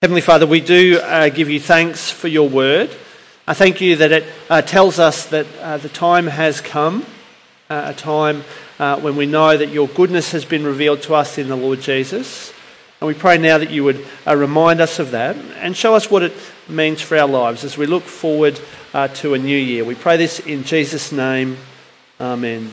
Heavenly Father, we do give you thanks for your word. I thank you that it tells us that the time has come, a time when we know that your goodness has been revealed to us in the Lord Jesus. And we pray now that you would remind us of that and show us what it means for our lives as we look forward to a new year. We pray this in Jesus' name. Amen.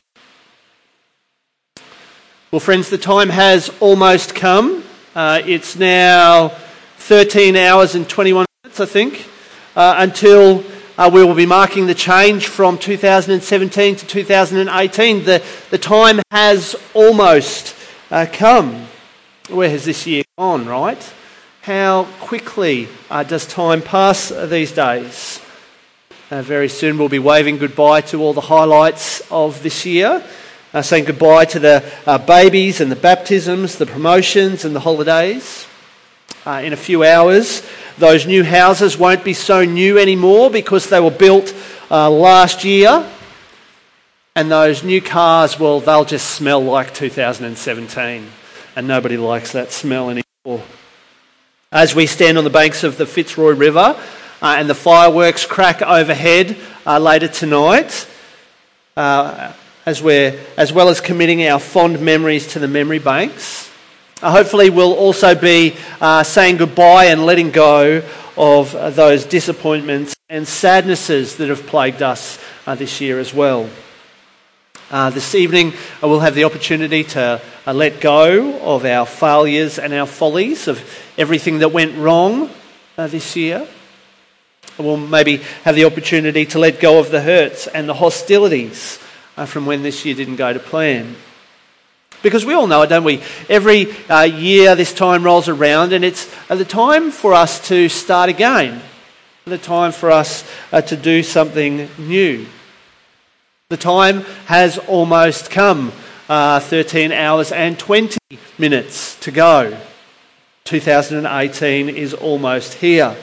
Well, friends, the time has almost come. It's now 13 hours and 21 minutes, I think, until we will be marking the change from 2017 to 2018. The time has almost come. Where has this year gone, right? How quickly does time pass these days? Very soon we'll be waving goodbye to all the highlights of this year, saying goodbye to the babies and the baptisms, the promotions and the holidays. In a few hours, those new houses won't be so new anymore because they were built last year. And those new cars, well, they'll just smell like 2017. And nobody likes that smell anymore. As we stand on the banks of the Fitzroy River and the fireworks crack overhead later tonight, as well as committing our fond memories to the memory banks, hopefully we'll also be saying goodbye and letting go of those disappointments and sadnesses that have plagued us this year as well. This evening we'll have the opportunity to let go of our failures and our follies, of everything that went wrong this year. We'll maybe have the opportunity to let go of the hurts and the hostilities from when this year didn't go to plan. Because we all know it, don't we? Every year this time rolls around and it's the time for us to start again. The time for us to do something new. The time has almost come. 13 hours and 20 minutes to go. 2018 is almost here.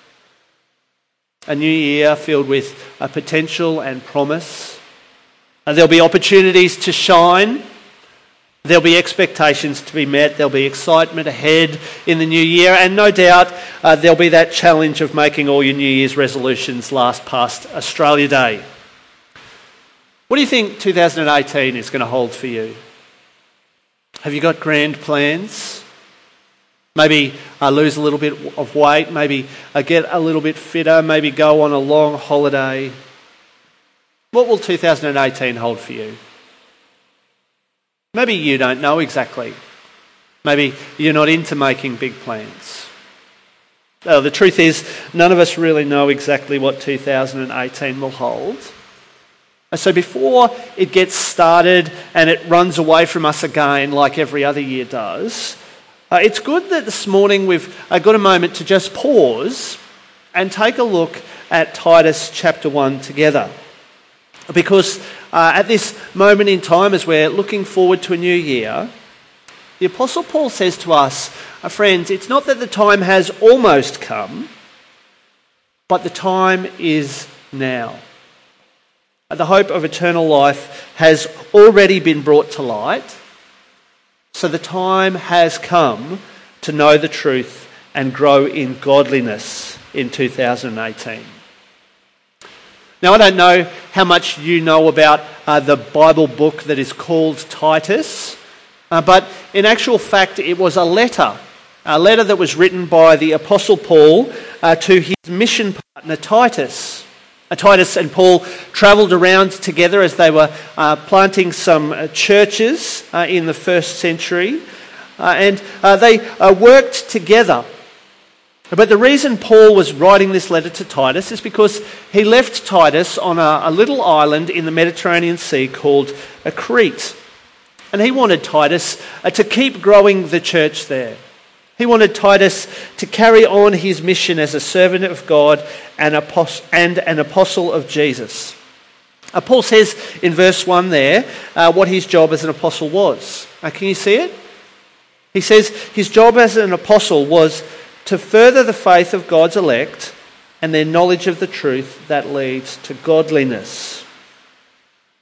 A new year filled with potential and promise. There'll be opportunities to shine. There'll be expectations to be met. There'll be excitement ahead in the new year. And no doubt there'll be that challenge of making all your New Year's resolutions last past Australia Day. What do you think 2018 is going to hold for you? Have you got grand plans? Maybe lose a little bit of weight. Maybe get a little bit fitter. Maybe go on a long holiday. What will 2018 hold for you? Maybe you don't know exactly. Maybe you're not into making big plans. The truth is, none of us really know exactly what 2018 will hold. So before it gets started and it runs away from us again like every other year does, it's good that this morning we've got a moment to just pause and take a look at Titus chapter 1 together. Because at this moment in time, as we're looking forward to a new year, the Apostle Paul says to us, friends, it's not that the time has almost come, but the time is now. The hope of eternal life has already been brought to light, so the time has come to know the truth and grow in godliness in 2018. Now, I don't know how much you know about the Bible book that is called Titus, but in actual fact it was a letter that was written by the Apostle Paul to his mission partner Titus. Titus and Paul travelled around together as they were planting some churches in the first century, and they worked together. But the reason Paul was writing this letter to Titus is because he left Titus on a little island in the Mediterranean Sea called Crete. And he wanted Titus to keep growing the church there. He wanted Titus to carry on his mission as a servant of God and an apostle of Jesus. Paul says in verse 1 there what his job as an apostle was. Can you see it? He says his job as an apostle was to further the faith of God's elect and their knowledge of the truth that leads to godliness.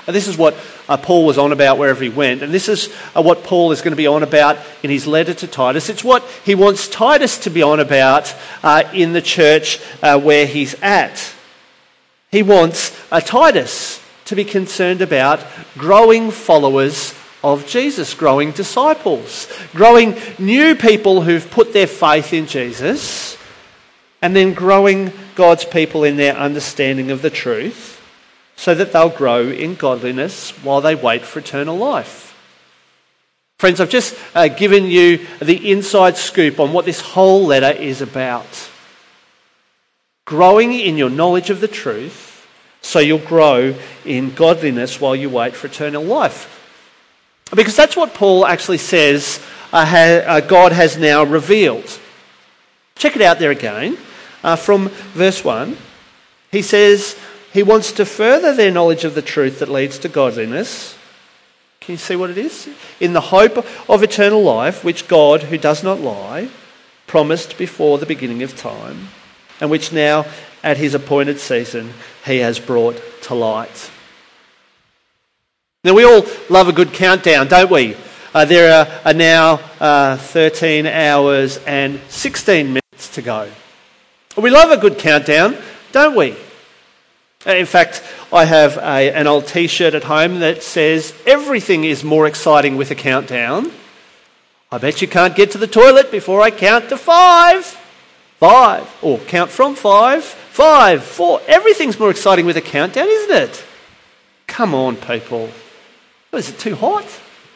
This is what Paul was on about wherever he went, and this is what Paul is going to be on about in his letter to Titus. It's what he wants Titus to be on about in the church where he's at. He wants Titus to be concerned about growing followers of Jesus, growing disciples, growing new people who've put their faith in Jesus, and then growing God's people in their understanding of the truth, so that they'll grow in godliness while they wait for eternal life. Friends, I've just given you the inside scoop on what this whole letter is about. Growing in your knowledge of the truth, so you'll grow in godliness while you wait for eternal life. Because that's what Paul actually says God has now revealed. Check it out there again. From verse 1, he says he wants to further their knowledge of the truth that leads to godliness. Can you see what it is? In the hope of eternal life, which God, who does not lie, promised before the beginning of time, and which now, at his appointed season, he has brought to light. Now, we all love a good countdown, don't we? There are now 13 hours and 16 minutes to go. We love a good countdown, don't we? In fact, I have an old T-shirt at home that says, "Everything is more exciting with a countdown. I bet you can't get to the toilet before I count to 5. 5. Or count from 5. 5. 4. Everything's more exciting with a countdown, isn't it? Come on, people. What, is it too hot?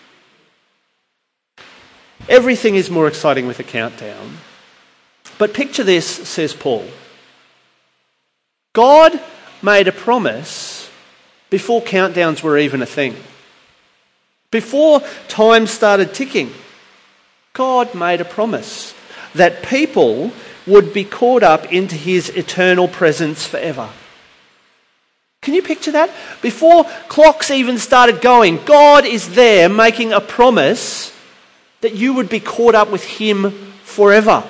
Everything is more exciting with a countdown. But picture this, says Paul. God made a promise before countdowns were even a thing. Before time started ticking, God made a promise that people would be caught up into his eternal presence forever. Can you picture that? Before clocks even started going, God is there making a promise that you would be caught up with him forever.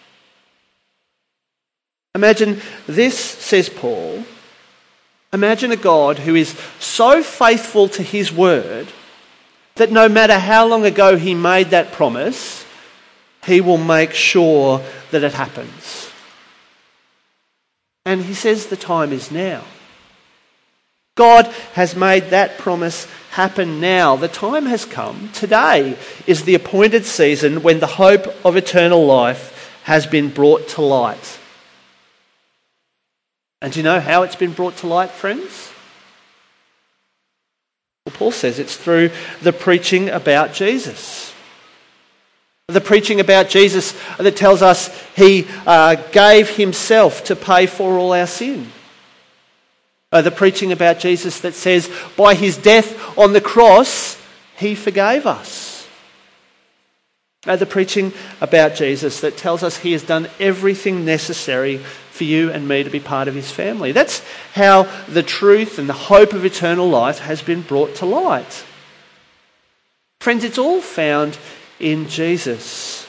Imagine this, says Paul. Imagine a God who is so faithful to his word that no matter how long ago he made that promise, he will make sure that it happens. And he says the time is now. God has made that promise happen now. The time has come. Today is the appointed season when the hope of eternal life has been brought to light. And do you know how it's been brought to light, friends? Well, Paul says it's through the preaching about Jesus. The preaching about Jesus that tells us he gave himself to pay for all our sin. The preaching about Jesus that says by his death on the cross, he forgave us. The preaching about Jesus that tells us he has done everything necessary for you and me to be part of his family. That's how the truth and the hope of eternal life has been brought to light. Friends, it's all found in Jesus.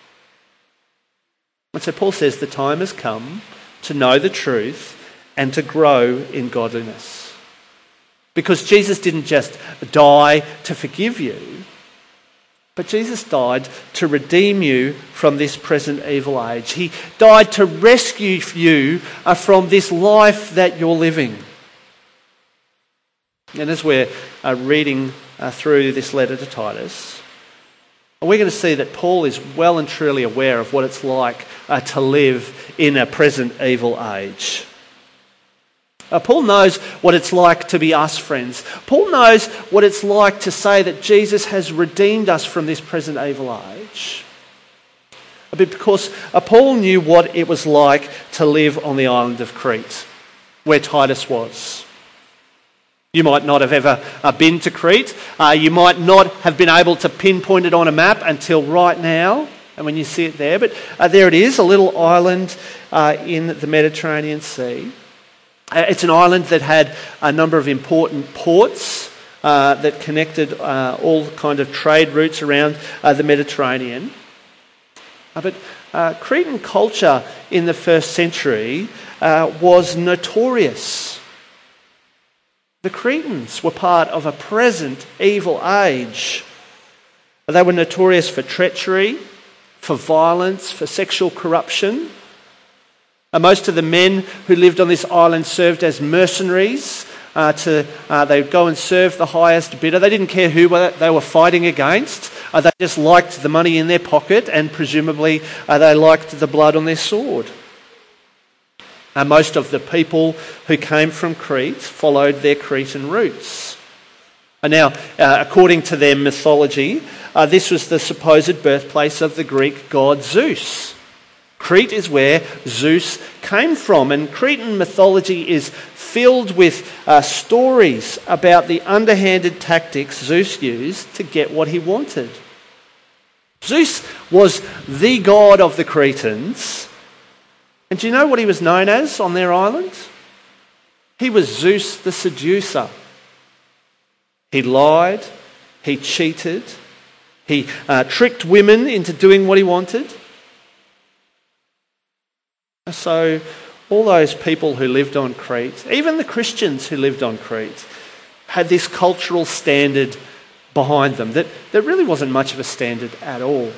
And so Paul says the time has come to know the truth and to grow in godliness. Because Jesus didn't just die to forgive you, but Jesus died to redeem you from this present evil age. He died to rescue you from this life that you're living. And as we're reading through this letter to Titus, we're going to see that Paul is well and truly aware of what it's like to live in a present evil age. Paul knows what it's like to be us, friends. Paul knows what it's like to say that Jesus has redeemed us from this present evil age. Because Paul knew what it was like to live on the island of Crete, where Titus was. You might not have ever been to Crete. You might not have been able to pinpoint it on a map until right now, and when you see it there. But there it is, a little island in the Mediterranean Sea. It's an island that had a number of important ports that connected all kind of trade routes around the Mediterranean. But Cretan culture in the first century was notorious. The Cretans were part of a present evil age. They were notorious for treachery, for violence, for sexual corruption. Most of the men who lived on this island served as mercenaries. They would go and serve the highest bidder. They didn't care who they were fighting against. They just liked the money in their pocket, and presumably they liked the blood on their sword. Most of the people who came from Crete followed their Cretan roots. Now, according to their mythology, this was the supposed birthplace of the Greek god Zeus. Crete is where Zeus came from, and Cretan mythology is filled with stories about the underhanded tactics Zeus used to get what he wanted. Zeus was the god of the Cretans, and do you know what he was known as on their island? He was Zeus the seducer. He lied, he cheated, he tricked women into doing what he wanted. So all those people who lived on Crete, even the Christians who lived on Crete, had this cultural standard behind them that really wasn't much of a standard at all.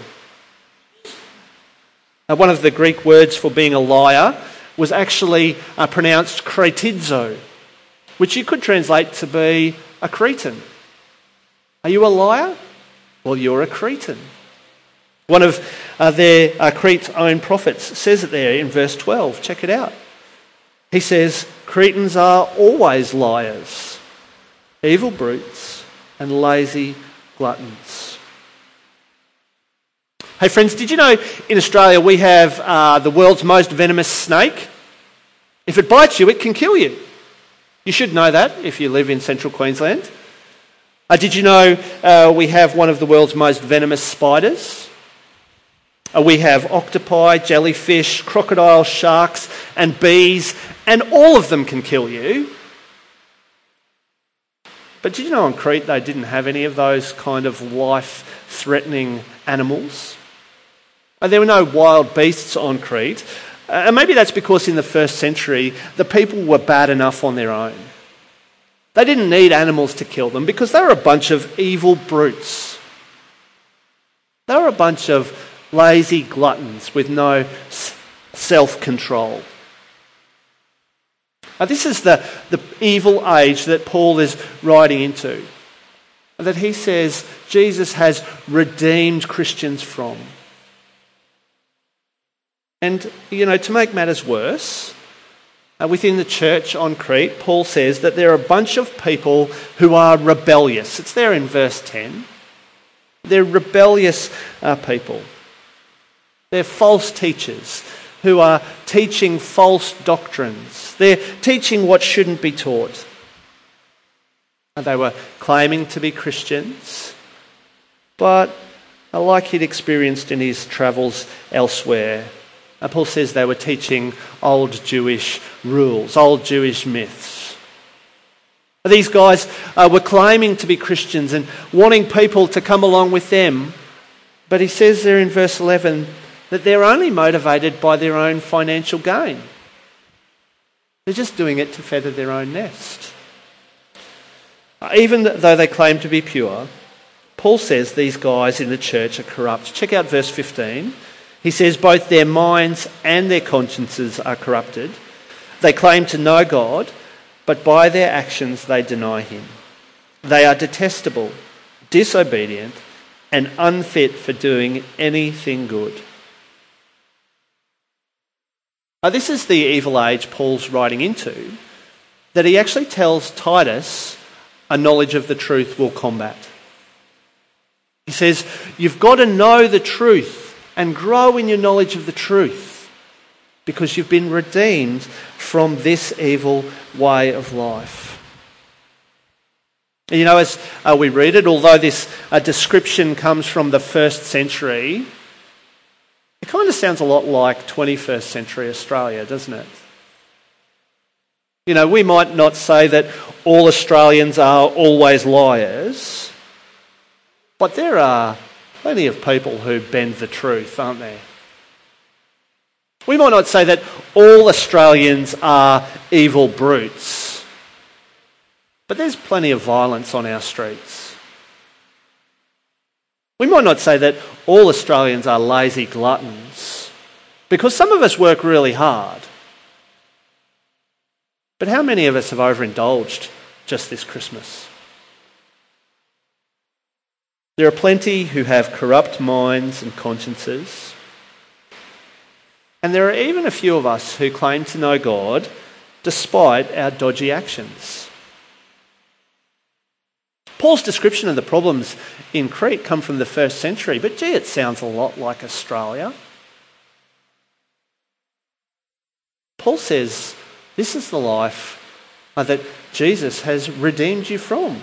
One of the Greek words for being a liar was actually pronounced kretidzo, which you could translate to be a Cretan. Are you a liar? Well, you're a Cretan. One of their Crete's own prophets says it there in verse 12. Check it out. He says, Cretans are always liars, evil brutes, and lazy gluttons. Hey friends, did you know in Australia we have the world's most venomous snake? If it bites you, it can kill you. You should know that if you live in central Queensland. Did you know we have one of the world's most venomous spiders? We have octopi, jellyfish, crocodiles, sharks, and bees, and all of them can kill you. But did you know on Crete they didn't have any of those kind of life-threatening animals? There were no wild beasts on Crete. And maybe that's because in the first century the people were bad enough on their own. They didn't need animals to kill them because they were a bunch of evil brutes. They were a bunch of lazy gluttons with no self-control. This is the evil age that Paul is writing into, that he says Jesus has redeemed Christians from. And, you know, to make matters worse, within the church on Crete, Paul says that there are a bunch of people who are rebellious. It's there in verse 10. They're rebellious people. They're false teachers who are teaching false doctrines. They're teaching what shouldn't be taught. They were claiming to be Christians, but like he'd experienced in his travels elsewhere, Paul says they were teaching old Jewish rules, old Jewish myths. These guys were claiming to be Christians and wanting people to come along with them, but he says there in verse 11 that they're only motivated by their own financial gain. They're just doing it to feather their own nest. Even though they claim to be pure, Paul says these guys in the church are corrupt. Check out verse 15. He says both their minds and their consciences are corrupted. They claim to know God, but by their actions they deny him. They are detestable, disobedient, and unfit for doing anything good. This is the evil age Paul's writing into, that he actually tells Titus a knowledge of the truth will combat. He says, you've got to know the truth and grow in your knowledge of the truth because you've been redeemed from this evil way of life. You know, as we read it, although this description comes from the first century, it kind of sounds a lot like 21st century Australia, doesn't it? You know, we might not say that all Australians are always liars, but there are plenty of people who bend the truth, aren't there? We might not say that all Australians are evil brutes, but there's plenty of violence on our streets. We might not say that all Australians are lazy gluttons, because some of us work really hard. But how many of us have overindulged just this Christmas? There are plenty who have corrupt minds and consciences. And there are even a few of us who claim to know God despite our dodgy actions. Paul's description of the problems in Crete come from the 1st century, but gee, it sounds a lot like Australia. Paul says this is the life that Jesus has redeemed you from.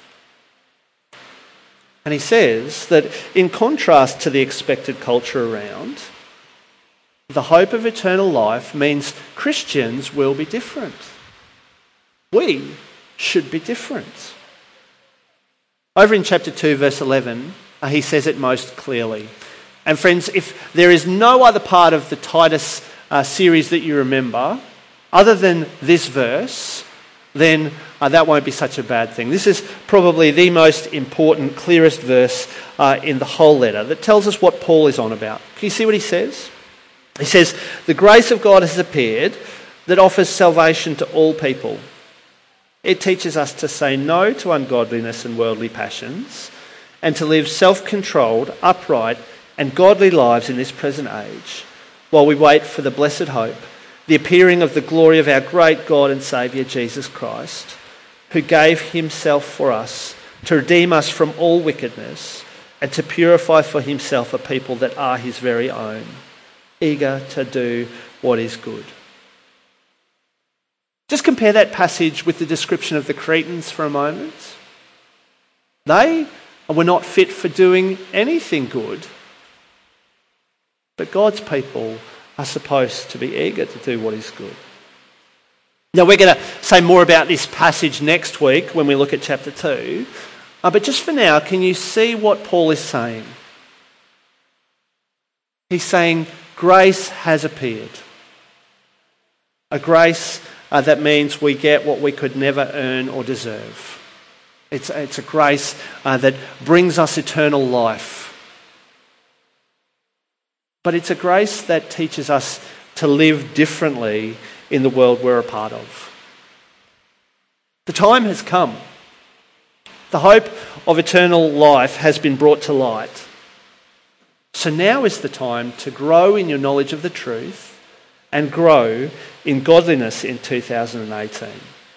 And he says that in contrast to the expected culture around, the hope of eternal life means Christians will be different. We should be different. Over in chapter 2, verse 11, he says it most clearly. And friends, if there is no other part of the Titus series that you remember, other than this verse, then that won't be such a bad thing. This is probably the most important, clearest verse in the whole letter that tells us what Paul is on about. Can you see what he says? He says, the grace of God has appeared that offers salvation to all people. It teaches us to say no to ungodliness and worldly passions and to live self-controlled, upright and godly lives in this present age while we wait for the blessed hope, the appearing of the glory of our great God and Saviour Jesus Christ, who gave himself for us to redeem us from all wickedness and to purify for himself a people that are his very own, eager to do what is good. Just compare that passage with the description of the Cretans for a moment. They were not fit for doing anything good, but God's people are supposed to be eager to do what is good. Now, we're going to say more about this passage next week when we look at chapter 2. But just for now, can you see what Paul is saying? He's saying grace has appeared. A grace that means we get what we could never earn or deserve. It's a grace that brings us eternal life. But it's a grace that teaches us to live differently in the world we're a part of. The time has come. The hope of eternal life has been brought to light. So now is the time to grow in your knowledge of the truth and grow in godliness in 2018.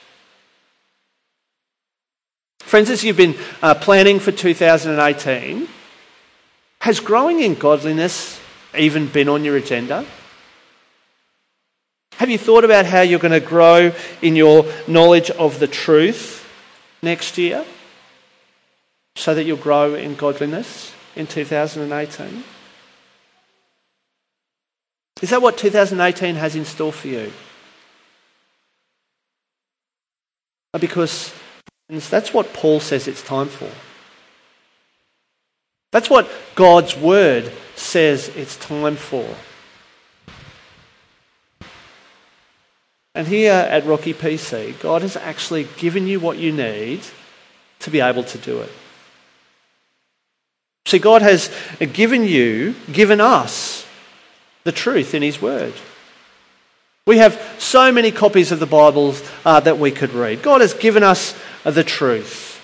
Friends, as you've been planning for 2018, has growing in godliness even been on your agenda? Have you thought about how you're going to grow in your knowledge of the truth next year so that you'll grow in godliness in 2018? Is that what 2018 has in store for you? Because that's what Paul says it's time for. That's what God's word says it's time for. And here at Rocky PC, God has actually given you what you need to be able to do it. See, God has given us the truth in his word. We have so many copies of the Bibles that we could read. God has given us the truth.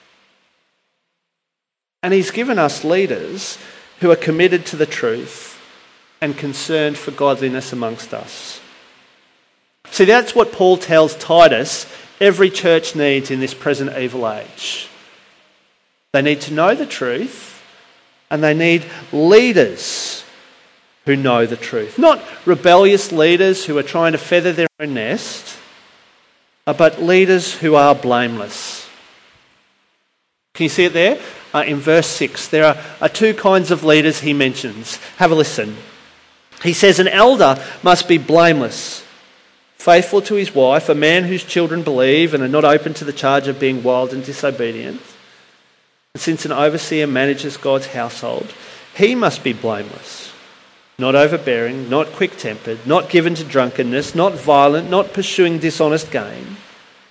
And he's given us leaders who are committed to the truth and concerned for godliness amongst us. See, that's what Paul tells Titus every church needs in this present evil age. They need to know the truth, and they need leaders who know the truth. Not rebellious leaders who are trying to feather their own nest, but leaders who are blameless. Can you see it there? In verse 6, there are two kinds of leaders he mentions. Have a listen. He says, an elder must be blameless, faithful to his wife, a man whose children believe and are not open to the charge of being wild and disobedient. And since an overseer manages God's household, he must be blameless, not overbearing, not quick-tempered, not given to drunkenness, not violent, not pursuing dishonest gain.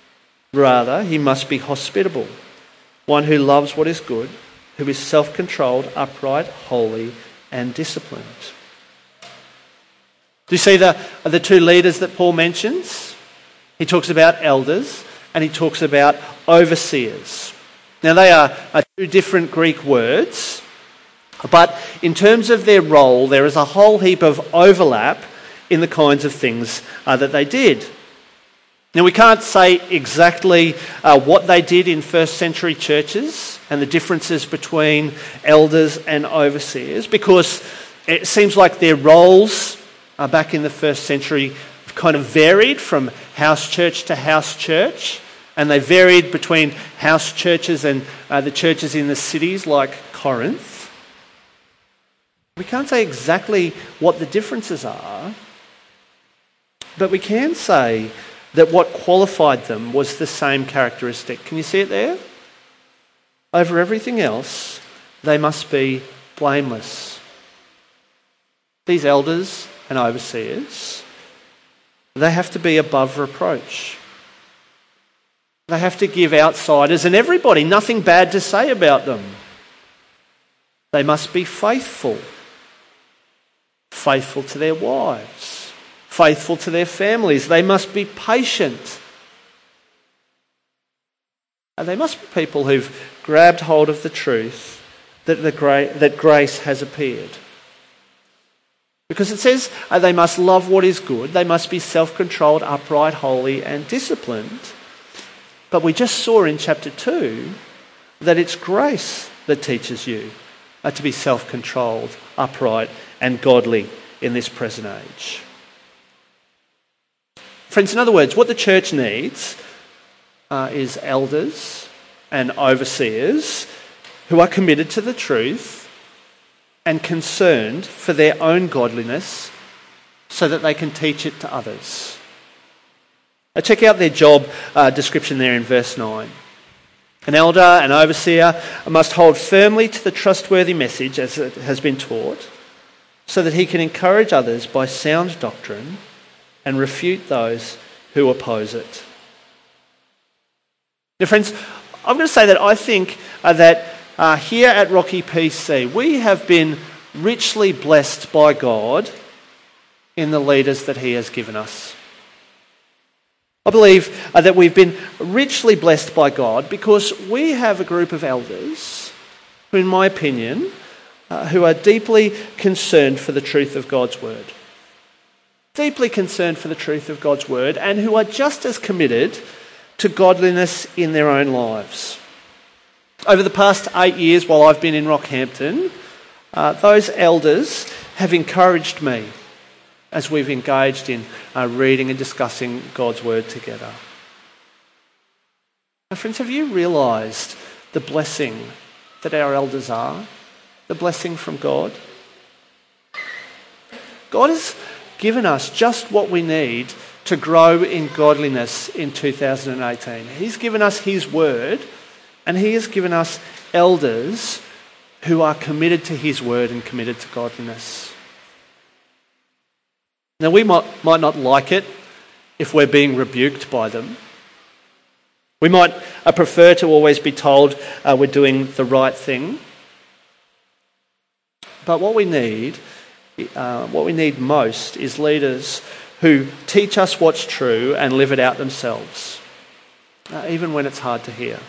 Rather, he must be hospitable, one who loves what is good, who is self-controlled, upright, holy, and disciplined. Do you see the two leaders that Paul mentions? He talks about elders and he talks about overseers. Now they are two different Greek words, but in terms of their role, there is a whole heap of overlap in the kinds of things that they did. Now we can't say exactly what they did in first century churches and the differences between elders and overseers, because it seems like their roles back in the first century kind of varied from house church to house church, and they varied between house churches and the churches in the cities like Corinth. We can't say exactly what the differences are, but we can say that what qualified them was the same characteristic. Can you see it there? Over everything else, they must be blameless. These elders and overseers, they have to be above reproach. They have to give outsiders and everybody nothing bad to say about them. They must be faithful. Faithful to their wives. Faithful to their families. They must be patient. And they must be people who've grabbed hold of the truth that grace has appeared. Because it says they must love what is good, they must be self-controlled, upright, holy, and disciplined. But we just saw in chapter 2 that it's grace that teaches you to be self-controlled, upright, and godly in this present age. Friends, in other words, what the church needs is elders and overseers who are committed to the truth and concerned for their own godliness so that they can teach it to others. Now check out their job description there in verse 9. An elder, an overseer, must hold firmly to the trustworthy message as it has been taught, so that he can encourage others by sound doctrine and refute those who oppose it. Now friends, I'm going to say that I think that here at Rocky PC, we have been richly blessed by God in the leaders that he has given us. I believe that we've been richly blessed by God because we have a group of elders who, in my opinion, who are deeply concerned for the truth of God's word. Deeply concerned for the truth of God's word, and who are just as committed to godliness in their own lives. Over the past 8 years while I've been in Rockhampton, those elders have encouraged me as we've engaged in reading and discussing God's word together. Now, friends, have you realised the blessing that our elders are? The blessing from God? God has given us just what we need to grow in godliness in 2018. He's given us his word, and he has given us elders who are committed to his word and committed to godliness. Now, we might not like it if we're being rebuked by them. We might prefer to always be told we're doing the right thing. But what we need most is leaders who teach us what's true and live it out themselves, even when it's hard to hear.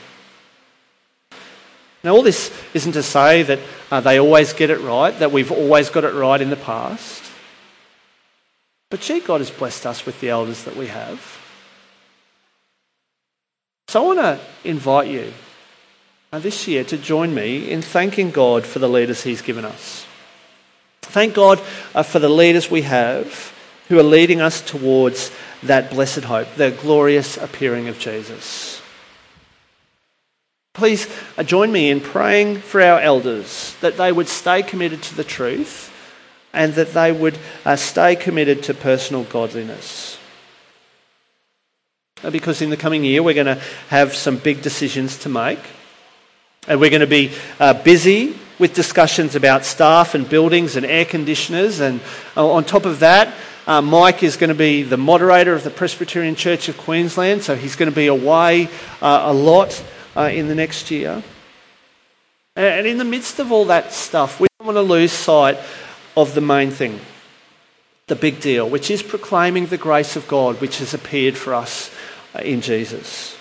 Now, all this isn't to say that they always get it right, that we've always got it right in the past. But gee, God has blessed us with the elders that we have. So I want to invite you this year to join me in thanking God for the leaders he's given us. Thank God for the leaders we have who are leading us towards that blessed hope, the glorious appearing of Jesus. Please join me in praying for our elders, that they would stay committed to the truth and that they would stay committed to personal godliness. Because in the coming year we're going to have some big decisions to make, and we're going to be busy with discussions about staff and buildings and air conditioners, and on top of that Mike is going to be the moderator of the Presbyterian Church of Queensland, so he's going to be away a lot in the next year. And in the midst of all that stuff, we don't want to lose sight of the main thing, the big deal, which is proclaiming the grace of God which has appeared for us in Jesus.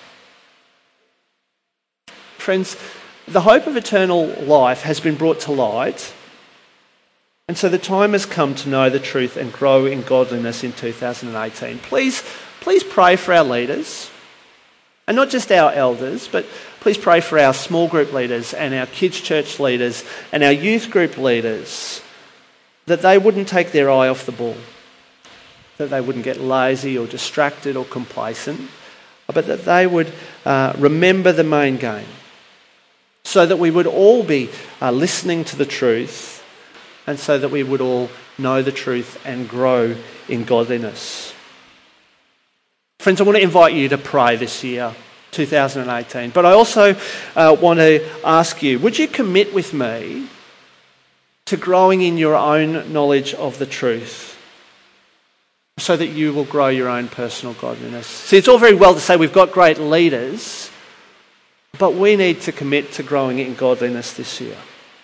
Friends, the hope of eternal life has been brought to light, and so the time has come to know the truth and grow in godliness in 2018. Please pray for our leaders, and not just our elders, but please pray for our small group leaders and our kids' church leaders and our youth group leaders, that they wouldn't take their eye off the ball, that they wouldn't get lazy or distracted or complacent, but that they would remember the main game, so that we would all be listening to the truth, and so that we would all know the truth and grow in godliness. Friends, I want to invite you to pray this year, 2018. But I also want to ask you, would you commit with me to growing in your own knowledge of the truth, so that you will grow your own personal godliness? See, it's all very well to say we've got great leaders, but we need to commit to growing in godliness this year.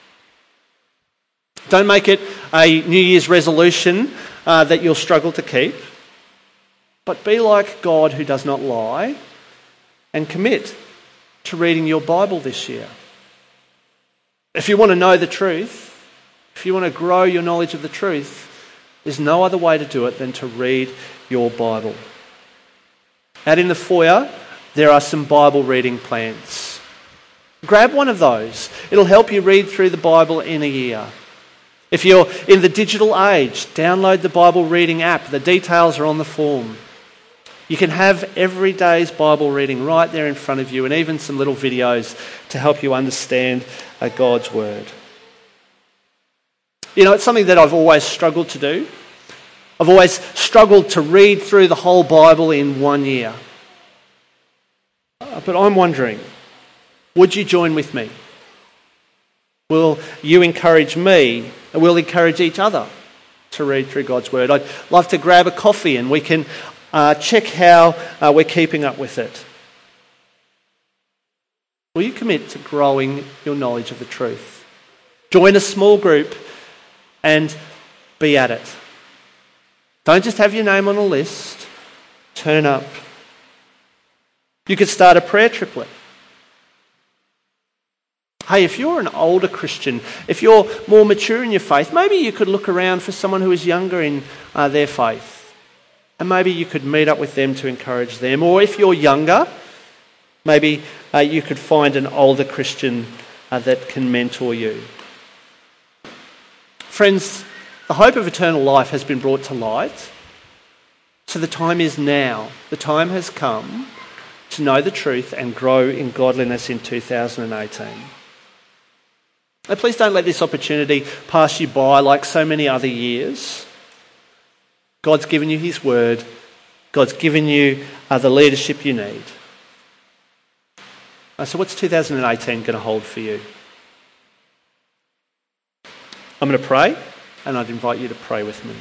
Don't make it a New Year's resolution that you'll struggle to keep, but be like God who does not lie and commit to reading your Bible this year. If you want to know the truth, if you want to grow your knowledge of the truth, there's no other way to do it than to read your Bible. Out in the foyer, there are some Bible reading plans. Grab one of those. It'll help you read through the Bible in a year. If you're in the digital age, download the Bible reading app. The details are on the form. You can have every day's Bible reading right there in front of you, and even some little videos to help you understand God's Word. You know, it's something that I've always struggled to do. I've always struggled to read through the whole Bible in 1 year. But I'm wondering, would you join with me? Will you encourage me, and we'll encourage each other to read through God's Word? I'd love to grab a coffee and we can check how we're keeping up with it. Will you commit to growing your knowledge of the truth? Join a small group and be at it. Don't just have your name on a list. Turn up. You could start a prayer triplet. Hey, if you're an older Christian, if you're more mature in your faith, maybe you could look around for someone who is younger in their faith. And maybe you could meet up with them to encourage them. Or if you're younger, maybe you could find an older Christian that can mentor you. Friends, the hope of eternal life has been brought to light. So the time is now. The time has come to know the truth and grow in godliness in 2018. And please don't let this opportunity pass you by like so many other years. God's given you His Word. God's given you the leadership you need. So what's 2018 going to hold for you? I'm going to pray, and I'd invite you to pray with me.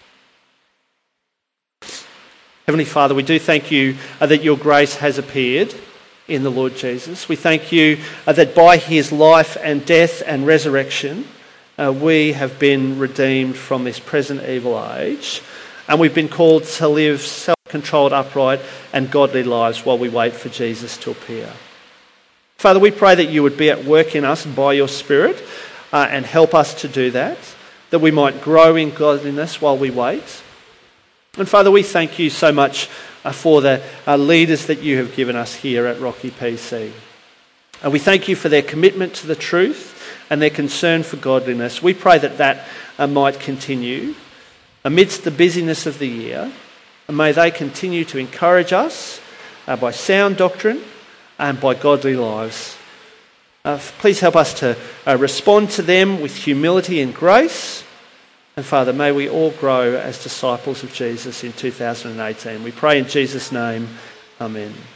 Heavenly Father, we do thank you that your grace has appeared in the Lord Jesus. We thank you that by his life and death and resurrection, we have been redeemed from this present evil age, and we've been called to live self-controlled, upright and godly lives while we wait for Jesus to appear. Father, we pray that you would be at work in us by your Spirit and help us to do that we might grow in godliness while we wait. And Father, we thank you so much for the leaders that you have given us here at Rocky PC. And we thank you for their commitment to the truth and their concern for godliness. We pray that might continue amidst the busyness of the year. And may they continue to encourage us by sound doctrine and by godly lives. Please help us to respond to them with humility and grace. And Father, may we all grow as disciples of Jesus in 2018. We pray in Jesus' name. Amen.